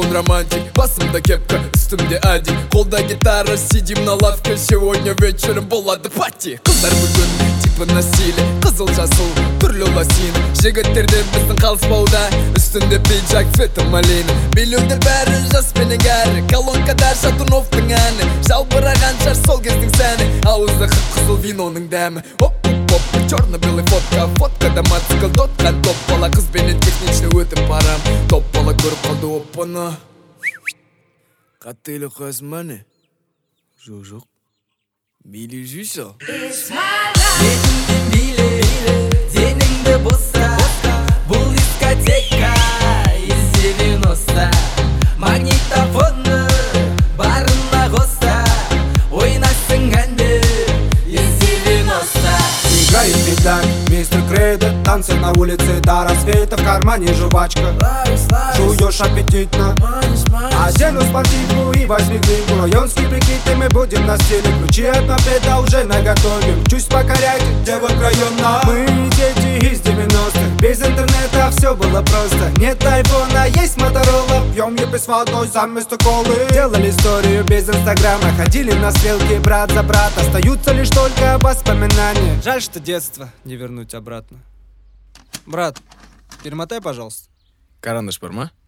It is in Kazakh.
мен романтик. Басымда кепка, үстімде один, қолда гитара, сидим на лавке. Сегодня вечером болады пати. Қыздар бүгін типа на стиле, қызыл жасыл түрлі лосин. Жігіттерден біздің қалыспауда, үстінде пиджак цвета малина. Билеуде бәрі жас менен кәрі, колонкада Шатуновтың әні. Жалбыраған шаш сол кездің сәні, ауызда қып-қызыл виноның дәмі. Оп-оп-оп, черно-белый фотка, фоткада мотоцикл тотқан топ бала. Қызбенен технично өтіп барам, топ бала көріп қалды оппаны. Қаттайлы қойсын мәне? Жоқ. Билі жүйсі? Бетіңді биле, деніңді боса. Бұл дискотека из 90. Магнитофоны барына қоса. Ойнасың әнді из 90. Играет педаль, мистер Кредо. Танцы на улице до рассвета. В кармане жвачка, жуешь аппетитно. Одену спортивку и возьми книгу. Районский прикид, и мы будем на стиле. Ключи от мопеда уже наготове. Учусь покорять девок района. Мы дети из 90-х. Без интернета все было просто. Нет айфона, есть Моторола. Пьем епи с водой заместо колы. Делали историю без инстаграма. Ходили на стрелки брат за брат. Остаются лишь только воспоминания. Жаль, что детство не вернуть обратно. Брат, перемотай, пожалуйста. Карандаш бар ма?